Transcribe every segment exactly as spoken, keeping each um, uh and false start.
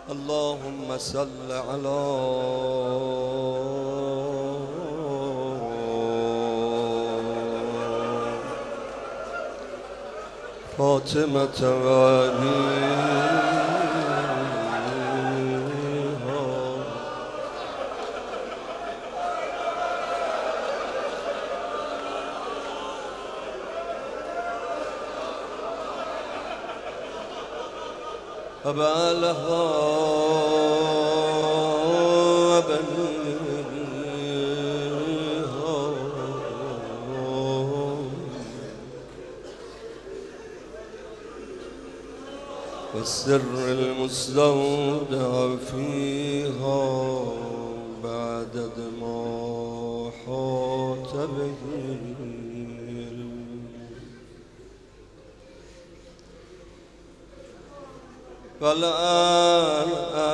اللهم صل على فاطمة وعليها وبعلها وبنيها والسر المستودع فيها بعدد ما حاط به والآن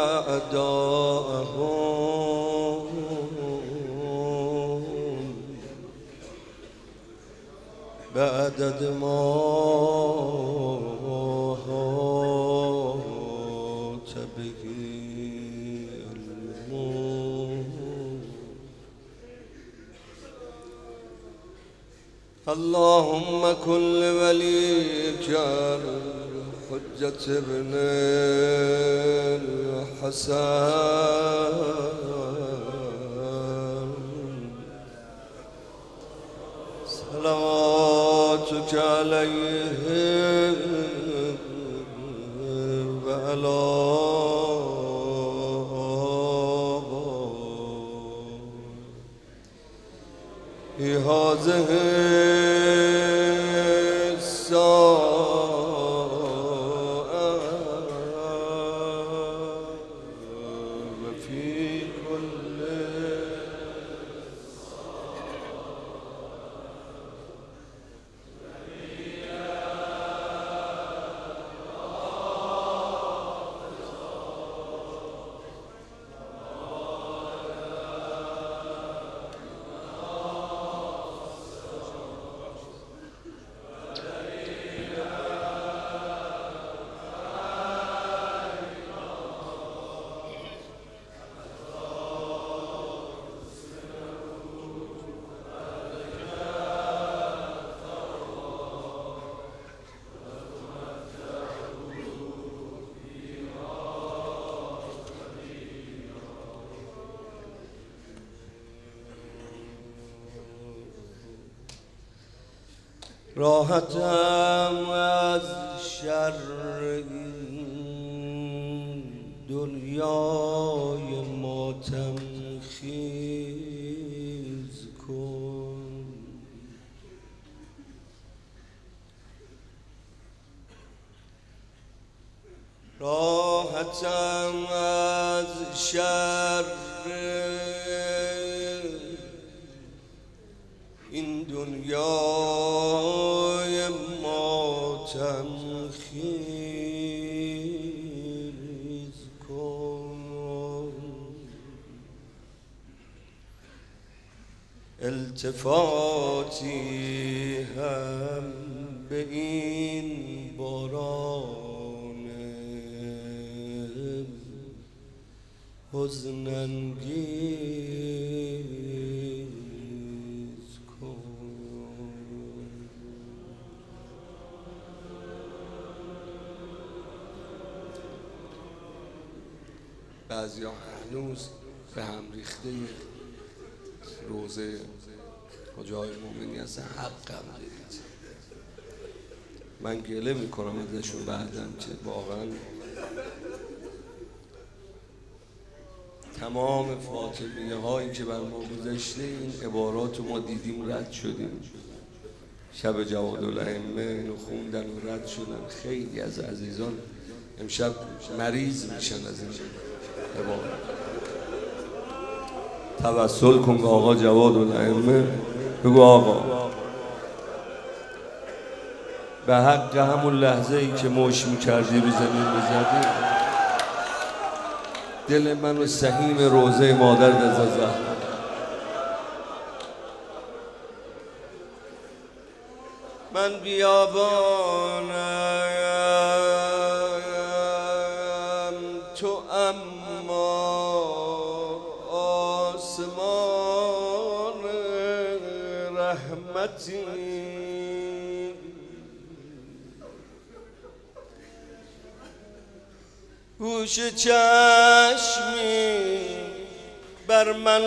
أعداءهم بعدد ما حاط به الموت. اللهم كن لوليك حجة ابن الحسن صلواتك عليه وعلى آبائه هذه راحتم از شر این دنیای ماتم خیز کن. راحتم از شر این دنیای ماتم خیز کن. التفاتی هم به این باران حزن انگیز بعضی ها هنوز به هم ریخته روزه حاج آقای مومنی هستن، حقم دارید. من گله میکنم ازشون بعدم که واقعا تمام فاطمیه هایی که بر ما گذشته این عبارات رو ما دیدیم، رد شدیم. شب جوادالائمه اینو خوندن و رد شدن. خیلی از عزیزان امشب مریض میشن از این عبارت. توسل کن به آقا جوادالائمه، بگو آقا به حق همون لحظه ای که مش میکردی رو زمین میزدی دل منو سهیم روزه مادر رضا زهرا. من بیابانم تو اما آسمان رحمتی هوش چشمی بر من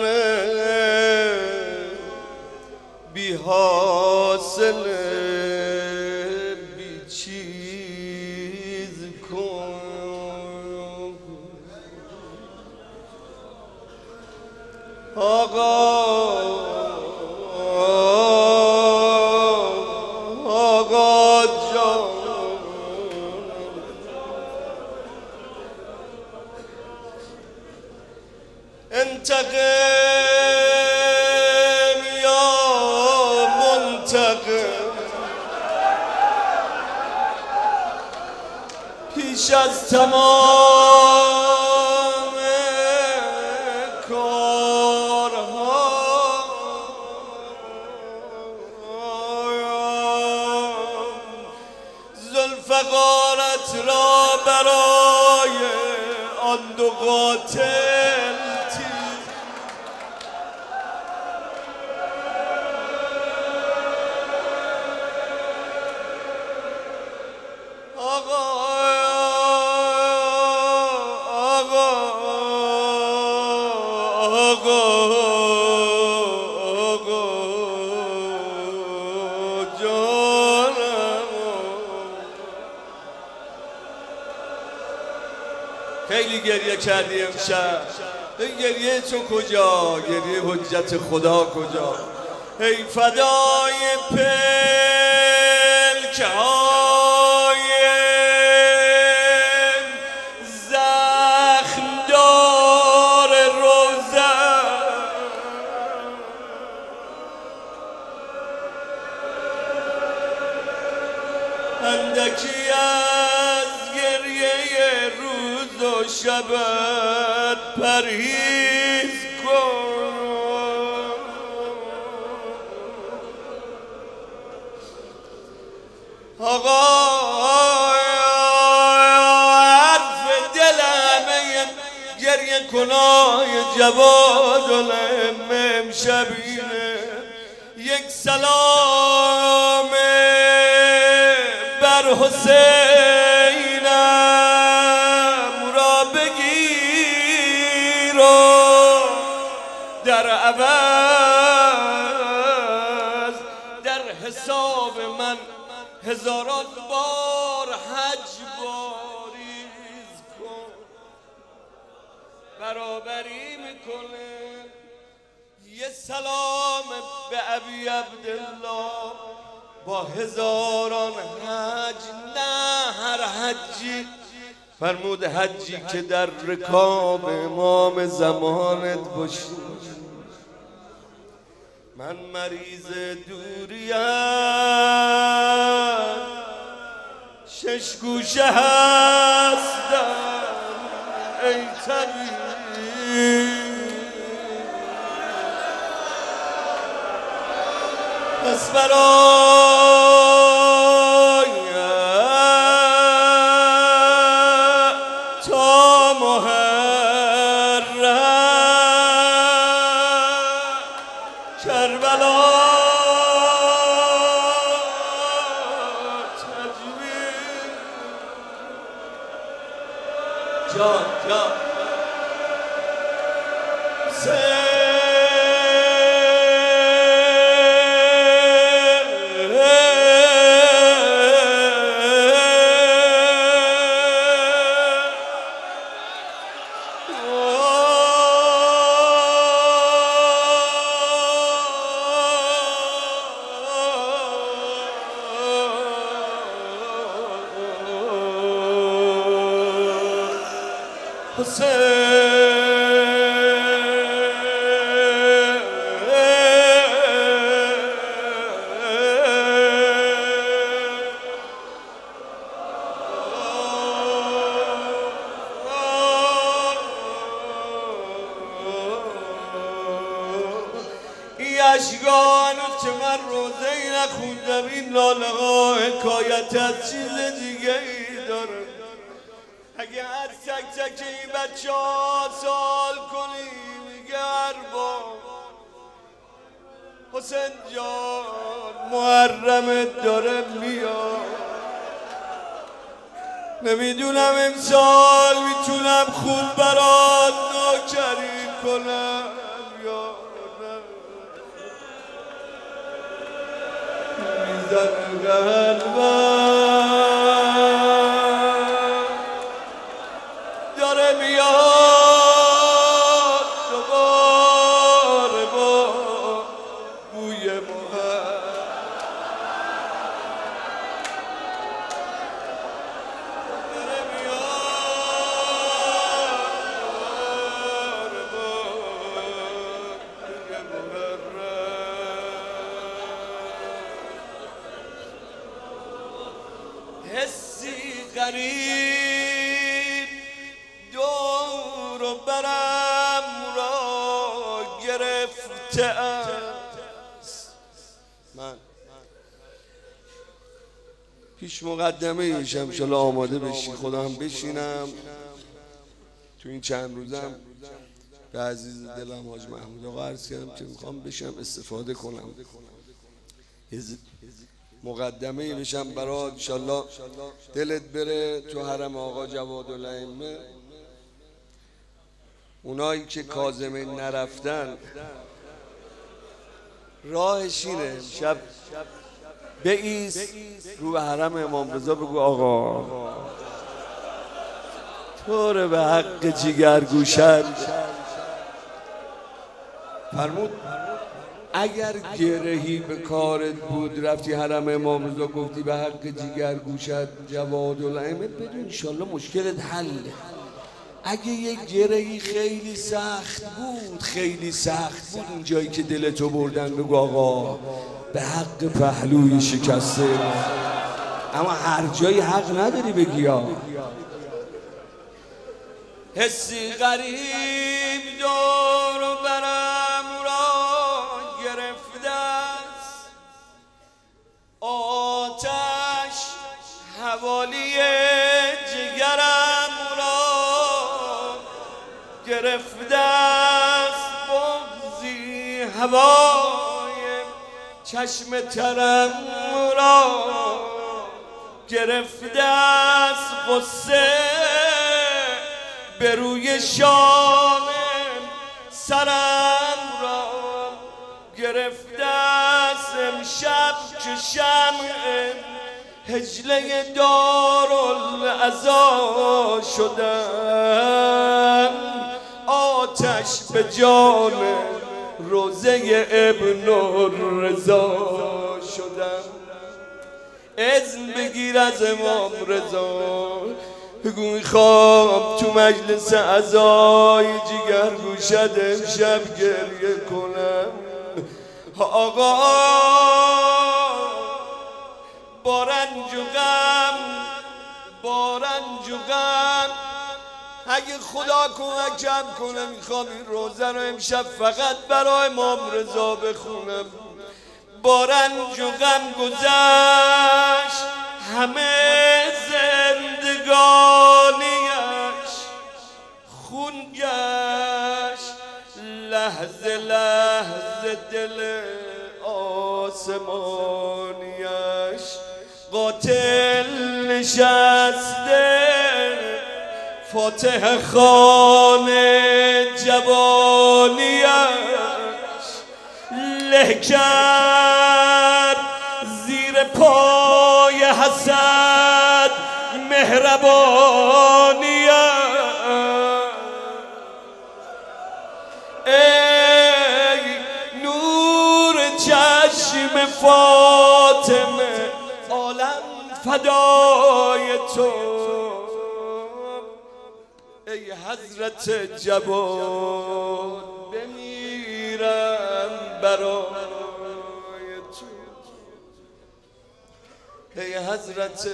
بی حاصل بی چیز کن آقا آقا جان انتقم یا منتقم پیش از تمام کارها ذوالفقارت را برای آن دو قاتل خیلی گریه کردی امشب. این گریه تو کجا؟ گریه حجت خدا کجا؟ ای فدای پلک های زخم دار روزن اندکی از گریه روز و شبت پرهیز کن آقا حرف دل همه گریه کنای جوادالائمه امشب اینه یک سلام بر حسینم را بگیر و در عوض در حساب من هزاران بار حج باریز کن برابری میکنه یه سلام به ابی عبدالله با هزاران حج نه هر حجی فرمود حجی که در رکاب امام زمانت باشی من مریض دوریم شش گوشه هستم ای طبیب پس برای تا محرم کربلا تجوید جان جان اشکان که من روزه ای نخوندم این لاله ها حکایت از چیز دیگه ای داره اگه از تک تک این بچه ها سوال کنی میگه ارباب حسین جان محرمت داره میاد، نمیدونم امسال میتونم خوب برات نوکری کنم یا نه. میزن قلبم داره میاد دوباره با بوی محب داره میاد دوباره با بوی محب. حسی غریب دور و برم را گرفته است. من پیش مقدمه ایشم انشالله آماده بشی، خودم بشینم. تو این چند روزم به عزیز دلم حاج محمود آقا عرض کردم که میخوام بشم استفاده کنم، مقدمه بشم برات انشالله دلت بره تو حرم آقا جوادالائمه. اونایی که کاظمه نرفتن راهش اینه، امشب بایست رو به حرم امام رضا بگو آقا طور به حق جیگرگوشت فرمود اگر گرهی به کارت بود رفتی حرم امام رضا گفتی به حق جیگرگوشت جوادالائمه بدون انشالله مشکلت حله. اگه یه گرهی خیلی سخت بود خیلی سخت بود این جایی که دلتو بردن بگو آقا به حق پهلوی شکسته، اما هر جایی حق نداری بگی ها. حسی غریب دور و برم را گرفته است، آتش حوالی جگرم را گرفته است، بغضی هوای چشم ترم را گرفته است، غصه به روی شام سرم را گرفته است، امشب که شمع هجله دارالعزا شدم، آتش به جان روزه ابن الرضا شدم. اذن بگیر از امام رضا بگو میخوام تو مجلس عزای جیگرگوشت امشب گریه کنم. آقا با رنج و غم با رنج و غم اگه خدا کمکم کنه میخوام این روزه رو امشب فقط برای امام رضا بخونم. با رنج و غم گذشت همه زندگانیش، خون گشت لحظه لحظه دل آسمانیش، قاتل نشسته فاتح خان جوانیش، له کرد زیر پای حسد مهربانیش. ای نور چشم فاطمه عالم فدای تو، ای حضرت جواد بمیرم برای تو، ای حضرت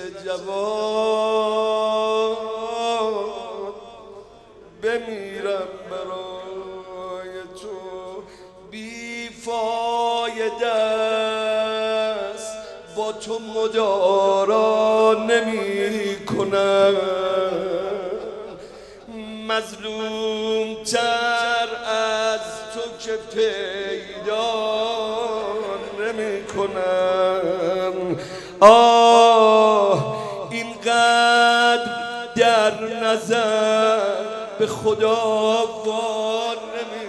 جواد بمیرم برای تو. بی فایده است با تو مدارا نمی کنم، مظلوم تر از تو که پیدا نمی کنم. آه اینقدر در نظر به خدا وار نمی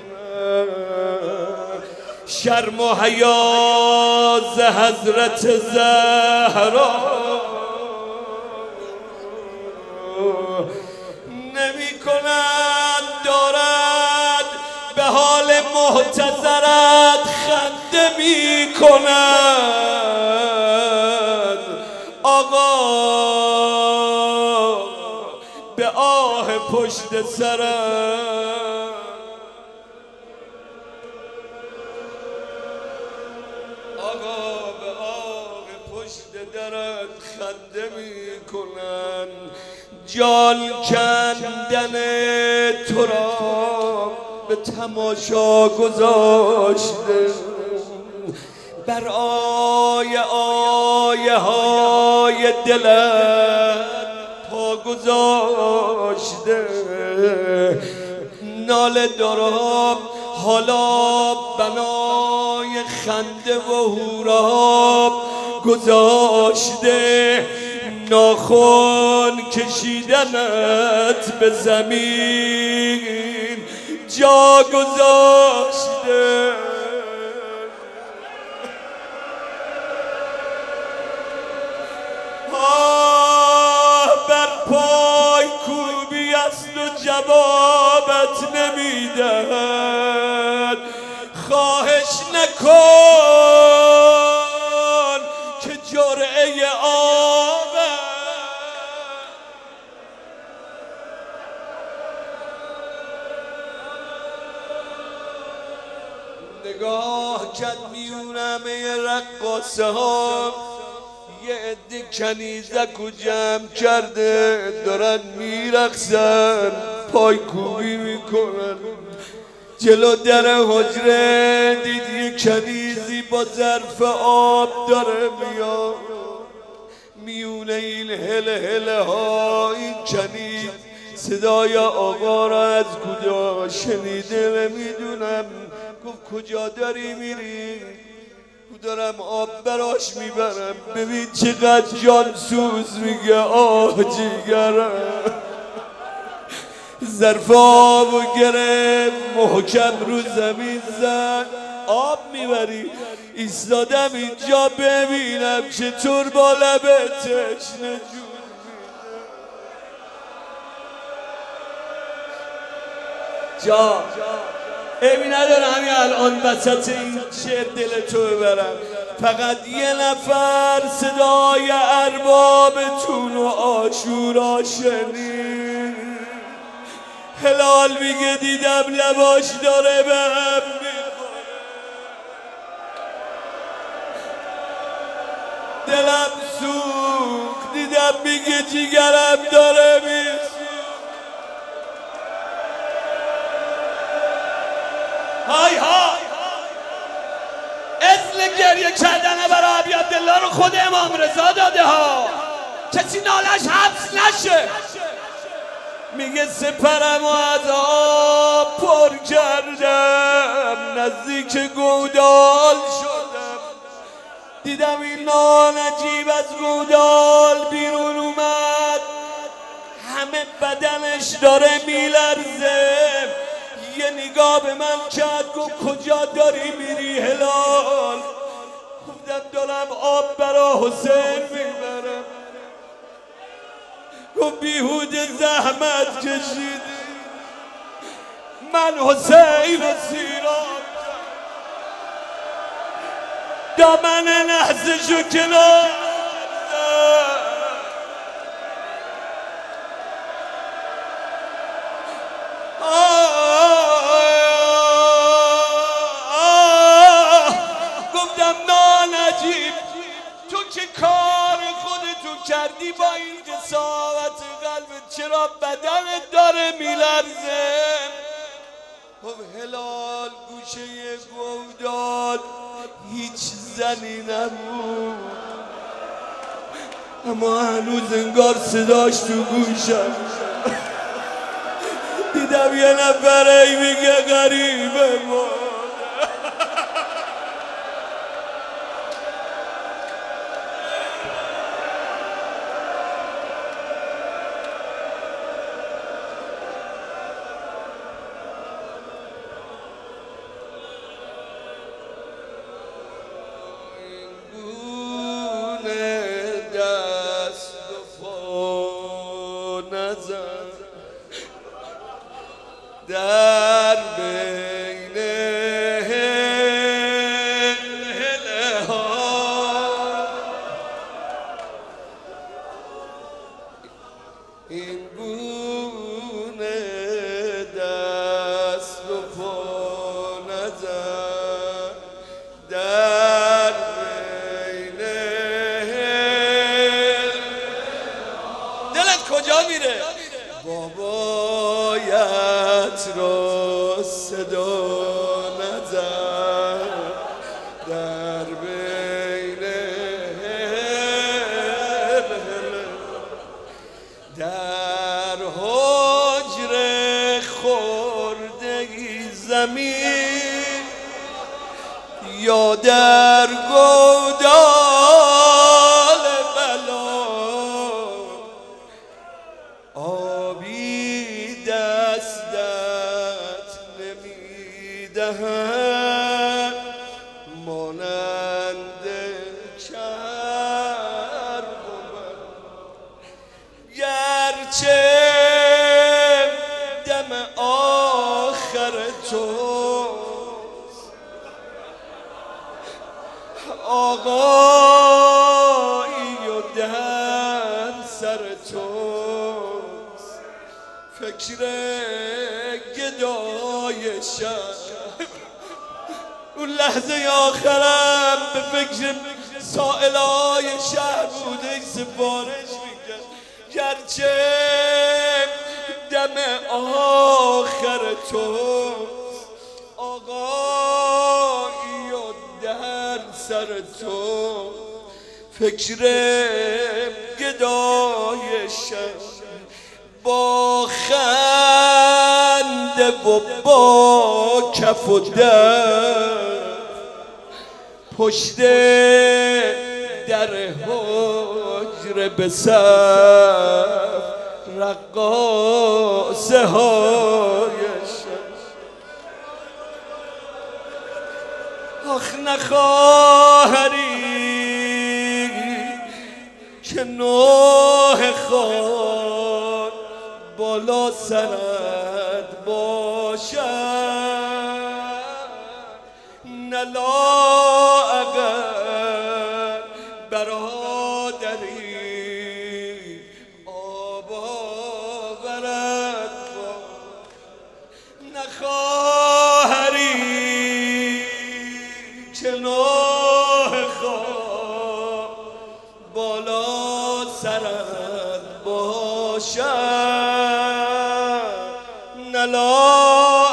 کنم. شرم و حیا ز حضرت زهرا نمی کند. دارد به حال محتضرت خنده می کند. آقا به آه پشت سرم، آقا به آه پشت درت خنده می کنن. جان کندن تو را به تماشا گذاشته، بر آیه آیه های دلت پا گذاشته. ناله دارم حالا بنای خنده و هورا گذاشته. ناخن کشیدنت به زمین جا گذاشته. آه بر پای کوبی است و جوابت نمیدهد. خواهش نکن که جرعه آب نگاه کرد میونم یه رقاصه ها، یه عده کنیزک و جمع کرده دارن میرقصن، پای کوبی میکنن. جلو در حجره دید یه کنیزی با ظرف آب داره میاد. میونه این هله هله ها این کنیز صدای آقا را از کجا شنیده نمیدونم. گفت کجا داری میری؟ دارم آب براش میبرم. ببین چقدر جان سوز میگه آه جیگرم. ظرف آبو گرفت محکم رو زمین زد. آب میبری؟ ایستادم اینجا ببینم چطور با لبه تشنه جون. جا ایمی نداره همین الان وسط این شعر دلتو ببرم. فقط یه نفر صدای اربابتون و عاشورا شنید. هلال میگه دیدم لباش داره به هم میخوره، دلم سوخت. دیدم میگه جیگرم داره میسوخت. های های اذن گریه کردن برای ابی عبدالله رو خود امام رضا داده ها، کسی نالش حبس نشه. میگه سپرم و از آب پر کردم، نزدیک گودال شدم. دیدم این نانجیب از گودال بیرون اومد، همه بدنش داره میلرزه. یه نگاه به من کرد گفت کجا داری میری هلال؟ گفتم دارم آب برا حسین میبرم. گفت بیهوده زحمت کشیدی، من حسین سیران دامن نحسشو کنار کار خودتو کردی با این جسارت قلبت، چرا بدنت داره میلرزه؟ خب هلال گوشه گودال هیچ زنی نبود، اما هنوز انگار صداش تو گوشم. میبینم یه نفره میگه غریبه ما در بین هله ها این گونه دست و پا نزن در بین دلت کجا میره بابایت را صدا نزن در بین در حجر خوردگی زمین یا در گودال بلا آبی دستت نمیدهد مانند چرب و گرچه دم آخر توست آقایی و در سر توست فکر گدای شب اون لحظه آخرم به فکر سائلای شهر بوده سفارش میکرد گرچه دم آخر توست آقایی و در سر تو فکر گدای شب با خنده و با کف و دست پشت در حجره به صف رقاصه های شب آخ نخواهری که نوح خان بالا سرت باشد نلا اگر برادری آب آورد نخواهری که نوح خان بالا سرت باشد نلا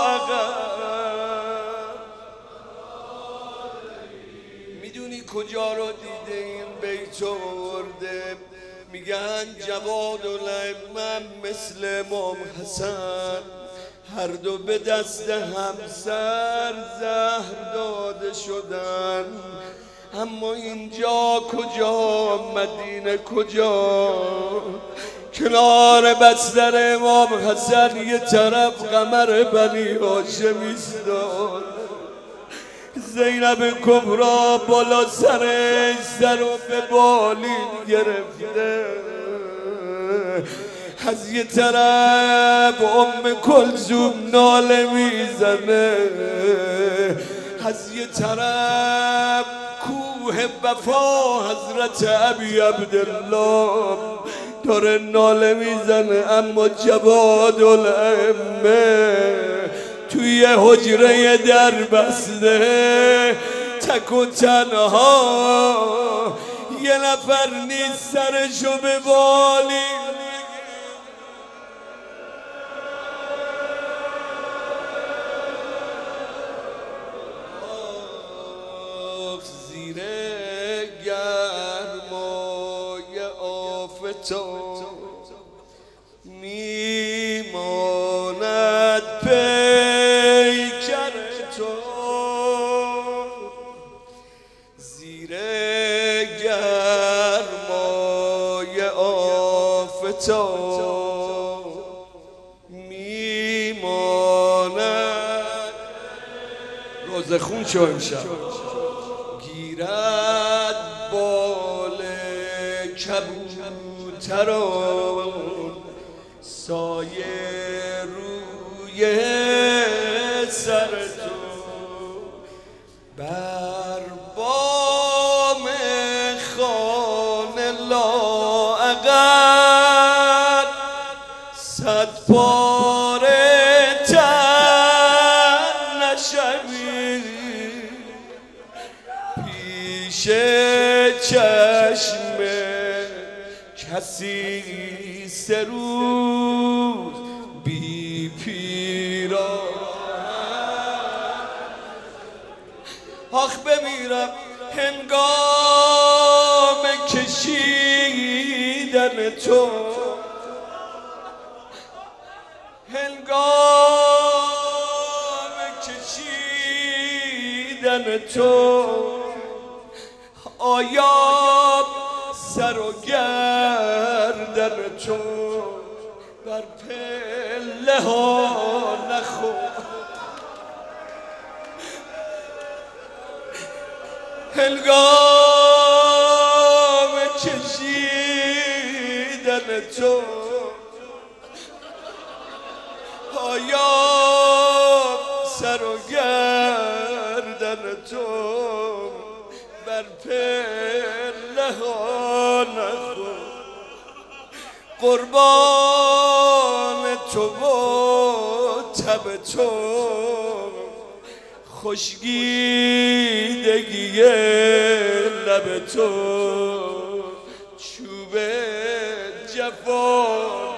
میدونی کجا رو دیده این بیت ورده میگن جواد الائمه مثل امام حسن هر دو به دست همسر زهر داده شدن اما اینجا کجا مدینه کجا کنار بستر امام حسن یه طرف قمر بنی هاشم ایستاد زینب کبرا بالا سرش سر و به بالین گرفته از یه طرف ام کلثوم ناله میزنه از یه طرف کوه وفا حضرت ابی عبدالله داره ناله میزنه اما جواد الائمه توی حجره در بسته تک و تنها یه نفر نیست سرشو به بالی زیر گرمای آفتاب میماند غرزه خون شو امشب. گیرد بال کبوتران سایه روی سر تو، بر بام خانه لااقل صد پاره تن نشوی، پیش چشم کسی سه روز بی پیراهن. آخ بمیرم هنگام کشیدن تو، هنگام کشیدن تو، آیا سر و گردن تو بر پله ها نخور. هنگام کشیدن تو، آیا سر و گردن تو بر پله ها نخور. قربان تو و تب تو، خشکیدگی لب تو، چوب جفان.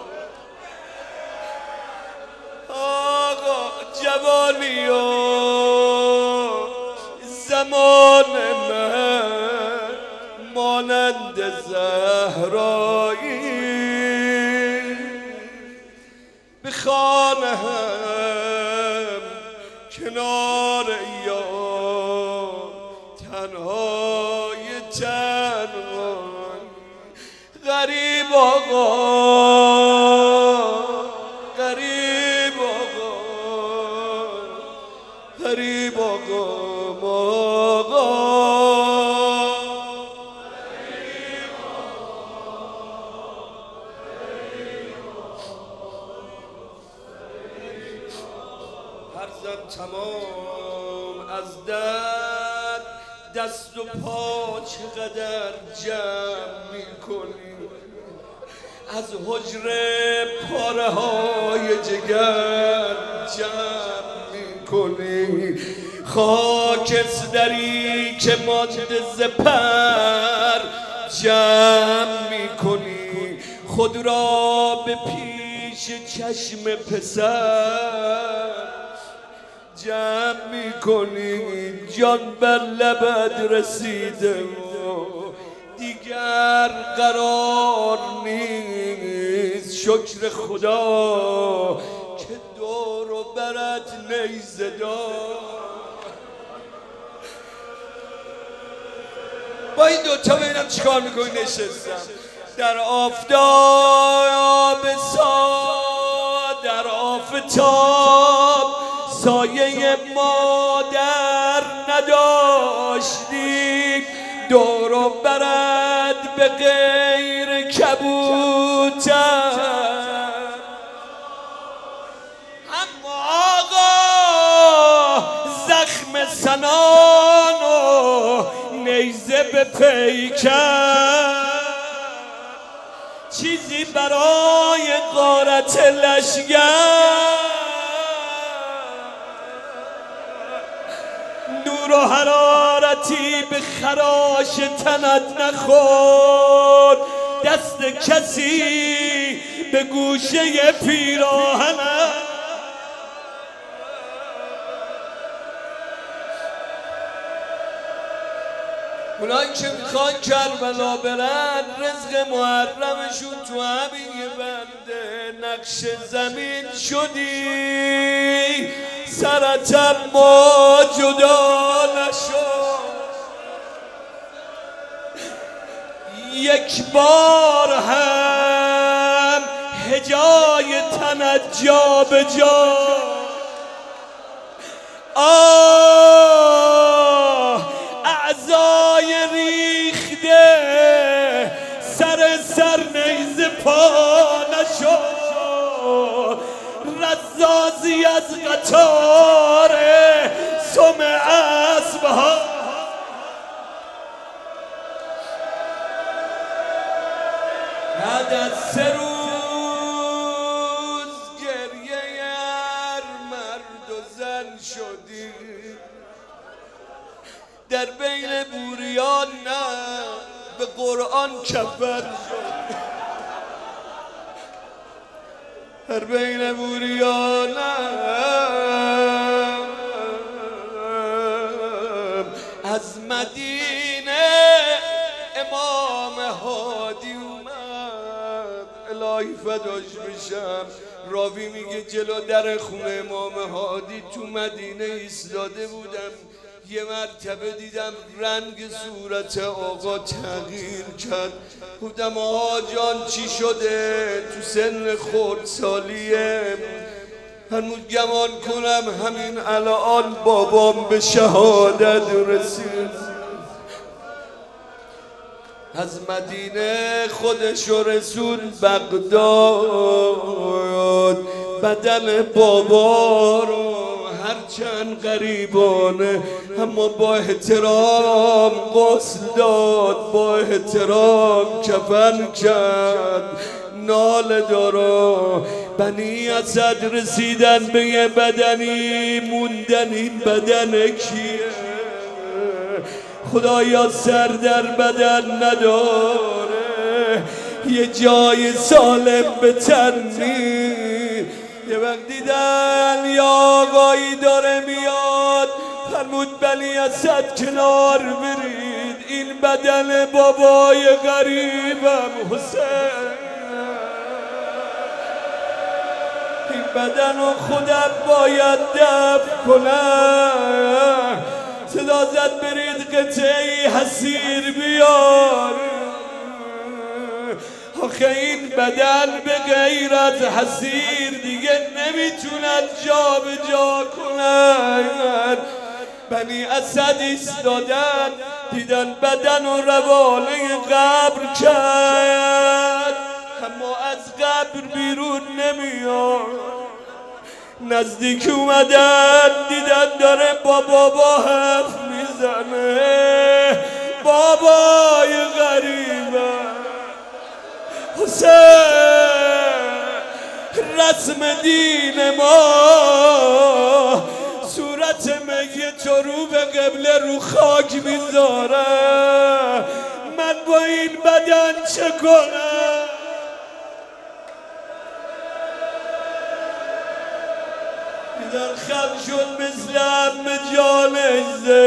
آقا جوانی و زمان من مانند زهرایی، به خانه هم کنار یار تنهای تنهای. غریب آقا غریب آقا غریب آقا آقا هرزم تمام از درد، دست و پا چقدر جمع میکنی، از حجره پاره های جگر جمع میکنی. خاکستری که مانده ز پر جمع میکنی، خود را به پیش چشم پسر جمع میکنی. جان بر لبت رسیده و دیگر قرار نیست. شکر خدا که دور و برت نیزه دار. با این دوتا ببینم چیکار میکنی. نشستم در آفتاب سا، در آفتاب سایه مادر نداشتیم. دور و برد به غیر کبوتر، اما آقا زخم سنان و نیزه به پیکر، چیزی برای غارت لشگر. نور و حرارتی به خراش تنت نخورد، دست کسی به گوشه پیراهنت. اونایی که میخوان کربلا برن، رزق محرمشون تو همین بنده. نقش زمین شدی سرتم ما جدا نشد. یک بار هم هجای تنت جا به جا، آه اعضای ریخته سر سر نیزه پا نشد، رزازی از قطار سم اسبها بعد از سه روز گریه هر مرد و زن شدی، در بین بوریان نه به قرآن کفر شد، در بین بوریان از مدینه امام هادی اومد. الهی فداش بشم، راوی میگه جلو در خونه امام هادی تو مدینه ایستاده بودم، یه مرتبه دیدم رنگ صورت آقا تغییر کرد. بودم آقا جان چی شده؟ تو سن خردسالیه، هنوز گمان کنم همین الان بابام به شهادت رسید. از مدینه خودشو رسون بغداد، بدن بابا رو هرچند غریبانه اما با احترام غسل داد، با احترام کفن کرد. نال دارا بنی اسد رسیدن به یه بدنی موندن، این بدن کیه؟ خدایا سر در بدن نداره، یه جای سالم به تن نیست. یه وقت دیدن یا آقایی داره میاد، فرمود بنی اسد کنار برید، این بدن بابای غریبم حسین، این بدن رو خودم باید دفن کنم. صدا زد برید قطعی حسیر بیار، آخه این بدن به غیر از حسیر دیگه نمیتونن جا به جا کنن. بنی اسد ایستادن دیدن بدن و روانه قبر کرد، اما از قبر بیرون نمیاد. نزدیک اومدن دیدن داره با بابا حرف میزنه، بابای غریبه حسین. رسم دین ما صورت میت رو به قبله رو خاک میذاره، من با این بدن چه کنم؟ دیدن خم شد مثل ام جانش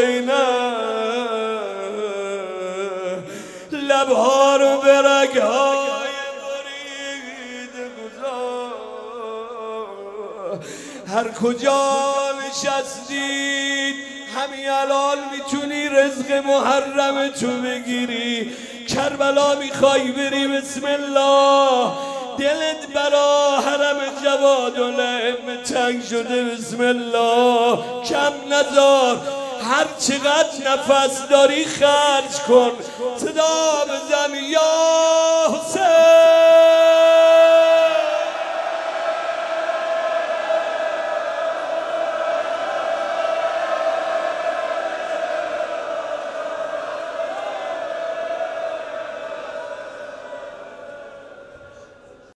زینب، لبها رو به رگهای برید گذار. هر کجا نشستید همین الان میتونی رزق محرم تو بگیری. کربلا میخوای بری بسم الله، دلت برا حرم جوادالائمه تنگ شده بسم الله، کم نذار، هر چقدر نفس داری خرج کن، صدا بزن یا حسین.